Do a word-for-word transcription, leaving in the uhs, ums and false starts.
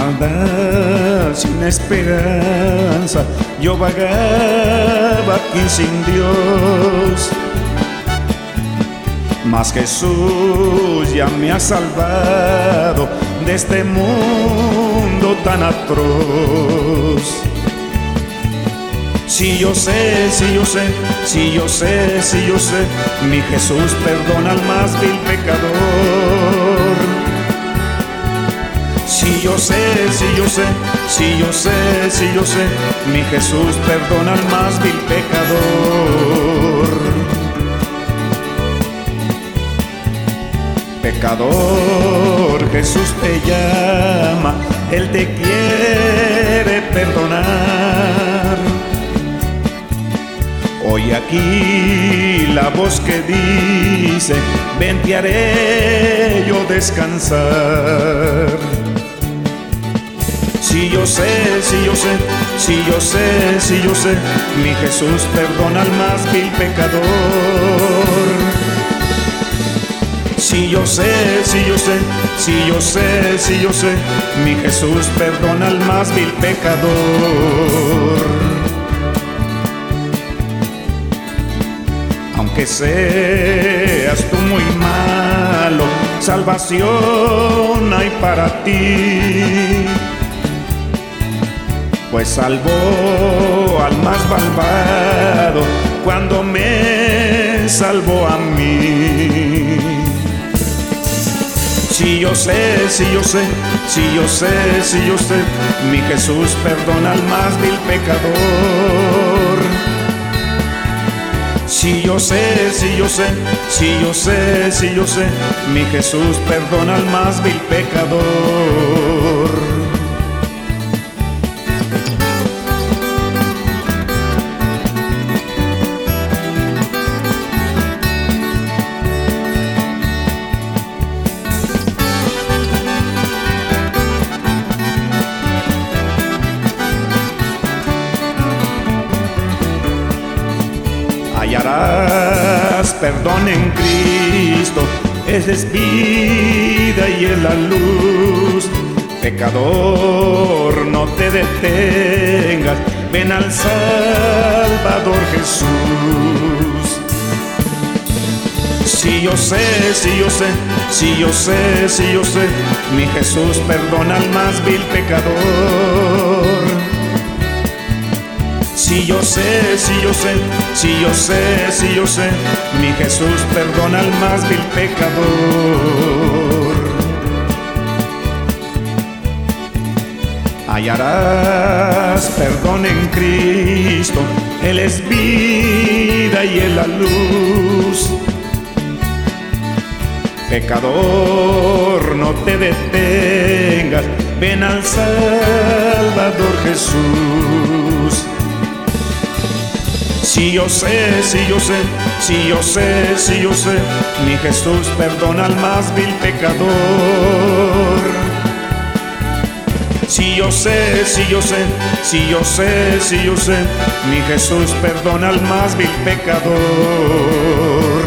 maldad, sin esperanza, yo vagaba aquí sin Dios. Mas Jesús ya me ha salvado de este mundo tan atroz. Si yo sé, si yo sé, si yo sé, si yo sé, mi Jesús perdona al más vil pecador. Si yo sé, si yo sé, si yo sé, si yo sé, mi Jesús perdona al más vil pecador. Pecador, Jesús te llama, Él te quiere perdonar. Hoy aquí la voz que dice, ven te haré yo descansar. Si yo sé, si yo sé, si yo sé, si yo sé, mi Jesús perdona al más vil pecador. Si yo sé, si yo sé, si yo sé, si yo sé, mi Jesús perdona al más vil pecador. Aunque seas tú muy malo, salvación hay para ti. Pues salvó al más malvado cuando me salvó a mí. Si yo sé, si yo sé, si yo sé, si yo sé, mi Jesús perdona al más vil pecador. Si yo sé, si yo sé, si yo sé, si yo sé, mi Jesús perdona al más vil pecador. Hallarás perdón en Cristo, Él es vida y es la luz. Pecador, no te detengas, ven al Salvador Jesús. Si yo sé, si yo sé, si yo sé, si yo sé, mi Jesús perdona al más vil pecador. Si yo sé, si yo sé, si yo sé, si yo sé, mi Jesús perdona al más vil pecador. Hallarás perdón en Cristo, Él es vida y es la luz. Pecador, no te detengas, ven al Salvador Jesús. Si yo sé, si yo sé, si yo sé, si yo sé, mi Jesús perdona al más vil pecador. Si yo sé, si yo sé, si yo sé, si yo sé, mi Jesús perdona al más vil pecador.